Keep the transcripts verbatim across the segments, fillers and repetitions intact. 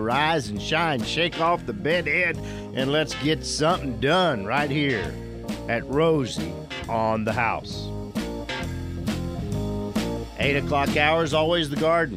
rise and shine, shake off the bed head, and let's get something done right here at Rosie on the House. eight o'clock hour is always the garden.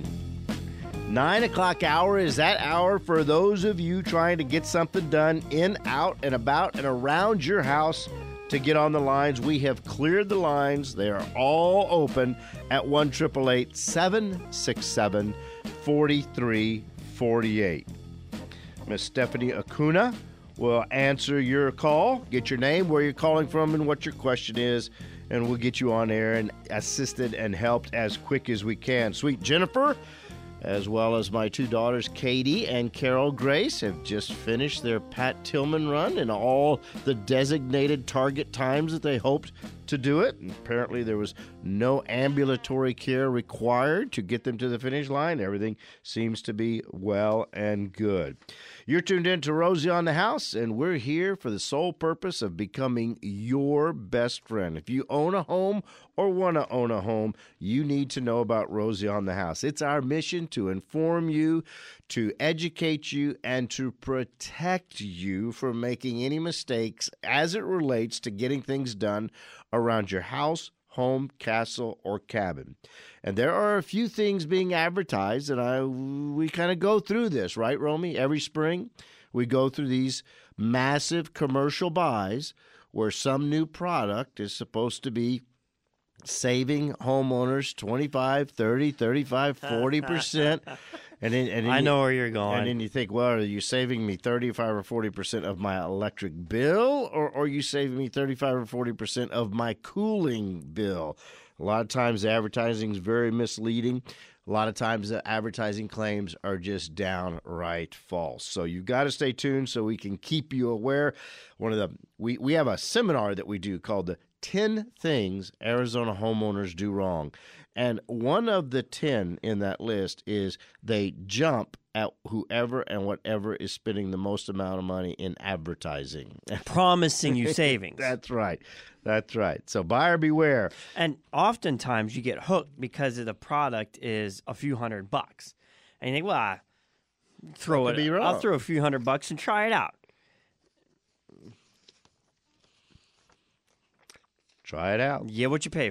nine o'clock hour is that hour for those of you trying to get something done in, out, and about and around your house to get on the lines. We have cleared the lines. They are all open at one eight eight eight, seven six seven, four three four eight. Miss Stephanie Acuna will answer your call. Get your name, where you're calling from, and what your question is, and we'll get you on air and assisted and helped as quick as we can. Sweet Jennifer, as well as my two daughters, Katie and Carol Grace, have just finished their Pat Tillman run in all the designated target times that they hoped to do it. And apparently there was no ambulatory care required to get them to the finish line. Everything seems to be well and good. You're tuned in to Rosie on the House, and we're here for the sole purpose of becoming your best friend. If you own a home or want to own a home, you need to know about Rosie on the House. It's our mission to inform you, to educate you, and to protect you from making any mistakes as it relates to getting things done around your house, home, castle, or cabin. And there are a few things being advertised, and I we kind of go through this, right, Romy? Every spring, we go through these massive commercial buys where some new product is supposed to be saving homeowners twenty-five, thirty, thirty-five, forty percent. And then, and then I you, know where you're going. And then you think, well, are you saving me thirty-five or forty percent of my electric bill, or, or are you saving me thirty-five or forty percent of my cooling bill? A lot of times the advertising is very misleading. A lot of times the advertising claims are just downright false. So you've got to stay tuned so we can keep you aware. One of the we, we have a seminar that we do called the ten Things Arizona Homeowners Do Wrong. And one of the ten in that list is they jump at whoever and whatever is spending the most amount of money in advertising. Promising you savings. That's right. That's right. So buyer beware. And oftentimes you get hooked because of the product is a few hundred bucks. And you think, well, I throw it. I'll throw a few hundred bucks and try it out. Try it out. Get what you pay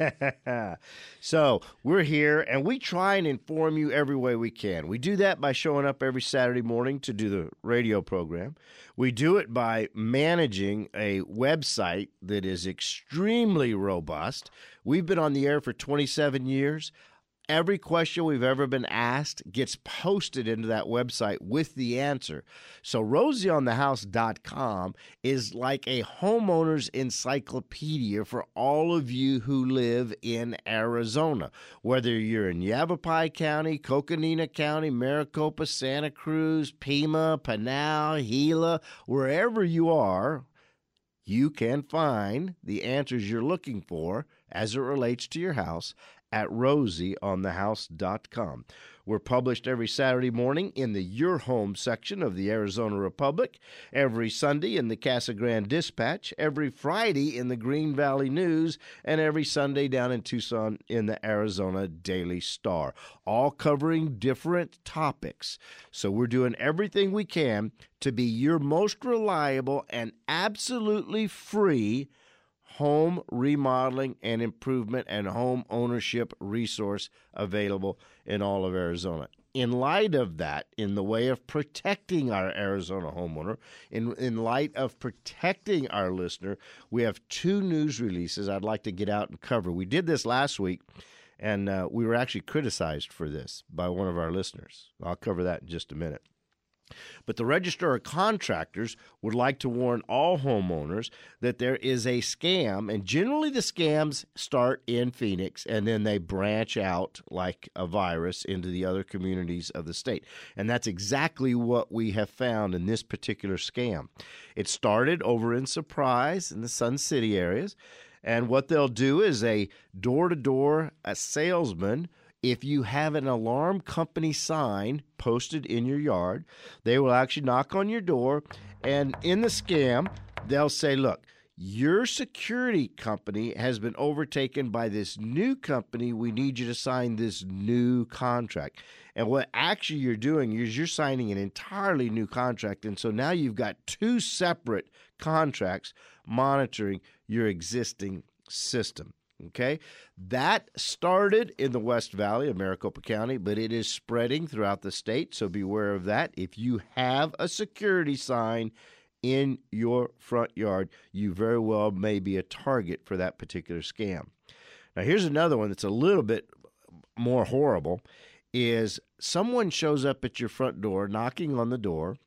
for. So we're here, and we try and inform you every way we can. We do that by showing up every Saturday morning to do the radio program. We do it by managing a website that is extremely robust. We've been on the air for twenty-seven years. Every question we've ever been asked gets posted into that website with the answer. So rosie on the house dot com is like a homeowner's encyclopedia for all of you who live in Arizona. Whether you're in Yavapai County, Coconina County, Maricopa, Santa Cruz, Pima, Pinal, Gila, wherever you are, you can find the answers you're looking for as it relates to your house at rosie on the house dot com. We're published every Saturday morning in the Your Home section of the Arizona Republic, every Sunday in the Casa Grande Dispatch, every Friday in the Green Valley News, and every Sunday down in Tucson in the Arizona Daily Star, all covering different topics. So we're doing everything we can to be your most reliable and absolutely free home remodeling and improvement and home ownership resource available in all of Arizona. In light of that, in the way of protecting our Arizona homeowner, in, in light of protecting our listener, we have two news releases I'd like to get out and cover. We did this last week, and uh, we were actually criticized for this by one of our listeners. I'll cover that in just a minute. But the Register of Contractors would like to warn all homeowners that there is a scam, and generally the scams start in Phoenix and then they branch out like a virus into the other communities of the state. And that's exactly what we have found in this particular scam. It started over in Surprise in the Sun City areas, and what they'll do is a door-to-door a salesman. If you have an alarm company sign posted in your yard, they will actually knock on your door, and in the scam, they'll say, look, your security company has been overtaken by this new company. We need you to sign this new contract. And what actually you're doing is you're signing an entirely new contract. And so now you've got two separate contracts monitoring your existing system. Okay, that started in the West Valley of Maricopa County, but it is spreading throughout the state. So beware of that. If you have a security sign in your front yard, you very well may be a target for that particular scam. Now, here's another one that's a little bit more horrible, is someone shows up at your front door, knocking on the door,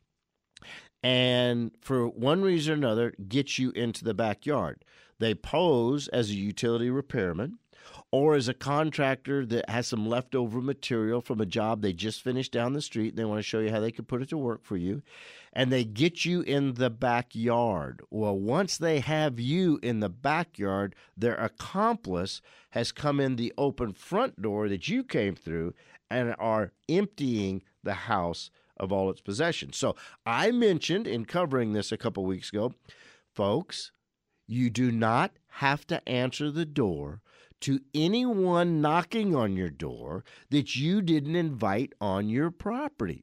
and for one reason or another, gets you into the backyard. They pose as a utility repairman or as a contractor that has some leftover material from a job they just finished down the street, and they want to show you how they can put it to work for you. And they get you in the backyard. Well, once they have you in the backyard, their accomplice has come in the open front door that you came through and are emptying the house of all its possessions. So I mentioned in covering this a couple weeks ago, folks, you do not have to answer the door to anyone knocking on your door that you didn't invite on your property.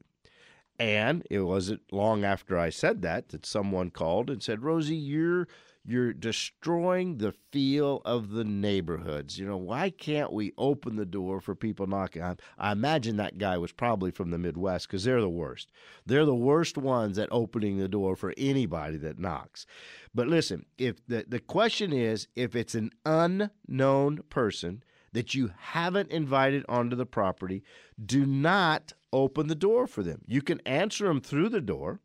And it wasn't long after I said that that someone called and said, Rosie, you're you're destroying the feel of the neighborhoods. You know, why can't we open the door for people knocking? I, I imagine that guy was probably from the Midwest, because they're the worst. They're the worst ones at opening the door for anybody that knocks. But listen, if the, the question is, if it's an unknown person that you haven't invited onto the property, do not open the door for them. You can answer them through the door,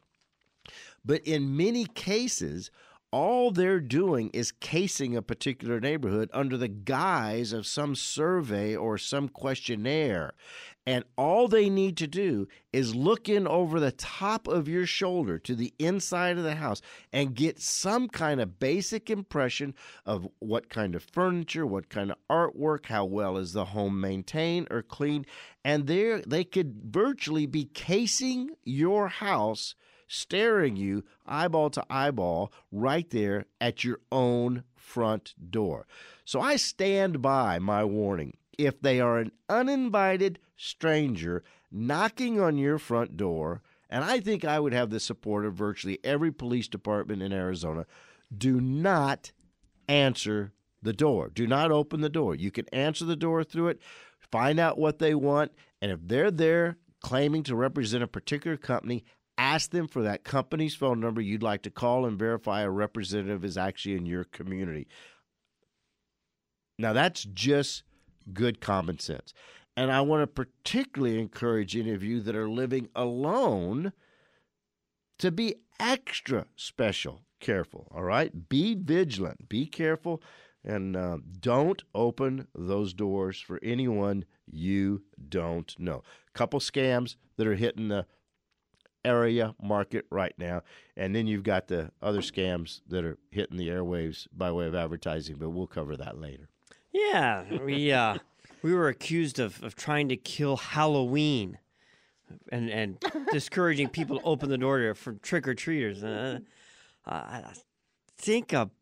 but in many cases, all they're doing is casing a particular neighborhood under the guise of some survey or some questionnaire. And all they need to do is look in over the top of your shoulder to the inside of the house and get some kind of basic impression of what kind of furniture, what kind of artwork, how well is the home maintained or cleaned. And there they could virtually be casing your house, staring you eyeball to eyeball right there at your own front door. So I stand by my warning. If they are an uninvited stranger knocking on your front door, and I think I would have the support of virtually every police department in Arizona, do not answer the door. Do not open the door. You can answer the door through it, find out what they want, and if they're there claiming to represent a particular company, ask them for that company's phone number you'd like to call and verify a representative is actually in your community. Now, that's just good common sense. And I want to particularly encourage any of you that are living alone to be extra special careful, all right? Be vigilant, be careful, and uh, don't open those doors for anyone you don't know. Couple scams that are hitting the area market right now, and then you've got the other scams that are hitting the airwaves by way of advertising, but we'll cover that later. Yeah, we uh, we were accused of, of trying to kill Halloween and and discouraging people to open the door to, for trick-or-treaters. Uh, I think a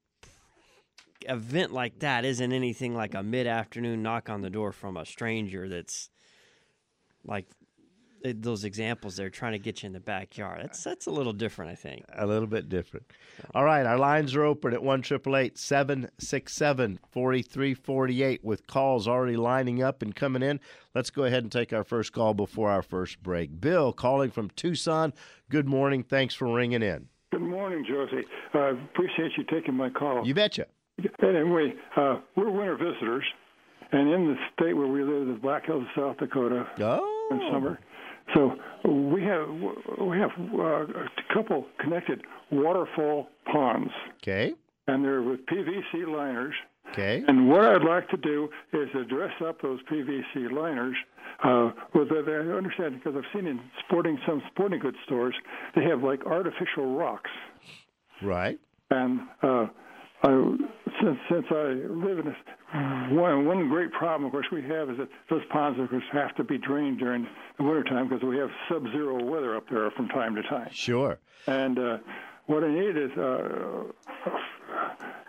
event like that isn't anything like a mid-afternoon knock on the door from a stranger that's like those examples they're trying to get you in the backyard. That's that's a little different, I think. A little bit different. All right, our lines are open at one eight eight eight, seven six seven, four three four eight with calls already lining up and coming in. Let's go ahead and take our first call before our first break. Bill calling from Tucson. Good morning. Thanks for ringing in. Good morning, Josie. I uh, appreciate you taking my call. You betcha. Anyway, uh, we're winter visitors, and in the state where we live, the Black Hills of South Dakota, oh. in summer. So we have we have uh, a couple connected waterfall ponds. Okay. And they're with P V C liners. Okay. And what I'd like to do is to dress up those P V C liners. Uh, with the, I understand because I've seen in sporting some sporting goods stores they have like artificial rocks. Right. And uh, I, since since I live in this, one one great problem, of course, we have is that those ponds, of course, have to be drained during the wintertime because we have sub-zero weather up there from time to time. Sure. And uh, what I need is uh,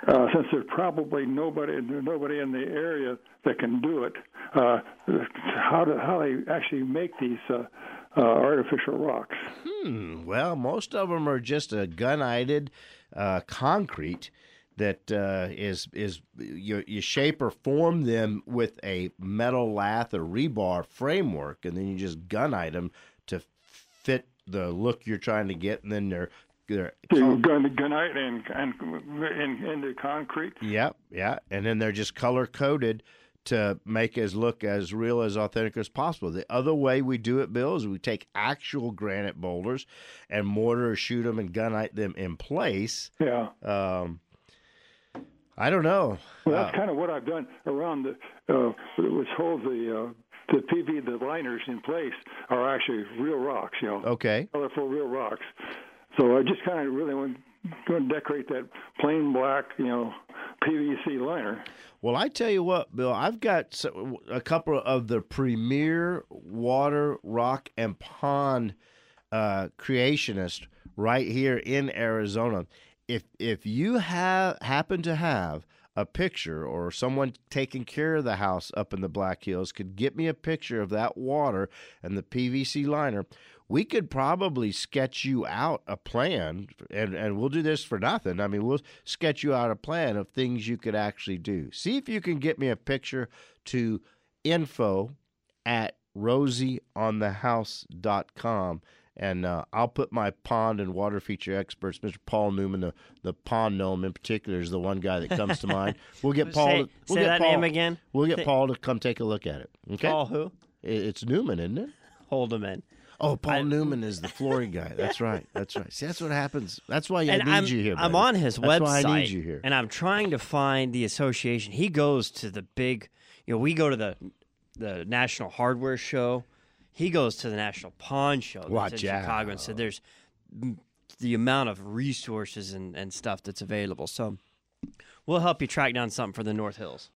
uh, since there's probably nobody nobody in the area that can do it, uh, how do how they actually make these uh, uh, artificial rocks? Hmm. Well, most of them are just a gunite uh, concrete that uh, is is you, you shape or form them with a metal lath or rebar framework, and then you just gunite them to fit the look you're trying to get, and then they're they're gun gunite and and in, into concrete. Yep, yeah, and then they're just color coded to make us look as real, as authentic as possible. The other way we do it, Bill, is we take actual granite boulders and mortar or shoot them and gunite them in place. Yeah. Um, I don't know. Well, that's uh, kind of what I've done around the, uh, which holds the uh, the P V, the liners in place are actually real rocks, you know. Okay. Colorful real rocks. So I just kind of really want going to decorate that plain black, you know, P V C liner. Well, I tell you what, Bill, I've got a couple of the premier water, rock, and pond uh, creationists right here in Arizona. If if you have happen to have a picture, or someone taking care of the house up in the Black Hills could get me a picture of that water and the P V C liner, we could probably sketch you out a plan, and, and we'll do this for nothing. I mean, we'll sketch you out a plan of things you could actually do. See if you can get me a picture to info at rosie on the house dot com. And uh, I'll put my pond and water feature experts, Mister Paul Newman, the, the pond gnome in particular, is the one guy that comes to mind. We'll get Paul. Say, to, we'll say get that Paul, name again. We'll get Say, Paul to come take a look at it. Okay. Paul who? It's Newman, isn't it? Hold him in. Oh, Paul I, Newman is the flooring guy. That's right. That's right. See, that's what happens. That's why I and need I'm, you here. I'm buddy. on his that's website. Why I need you here. And I'm trying to find the association. He goes to the big. You know, we go to the the National Hardware Show. He goes to the National Pawn Show that's Watch in out. Chicago, and said there's the amount of resources and, and stuff that's available. So we'll help you track down something for the North Hills.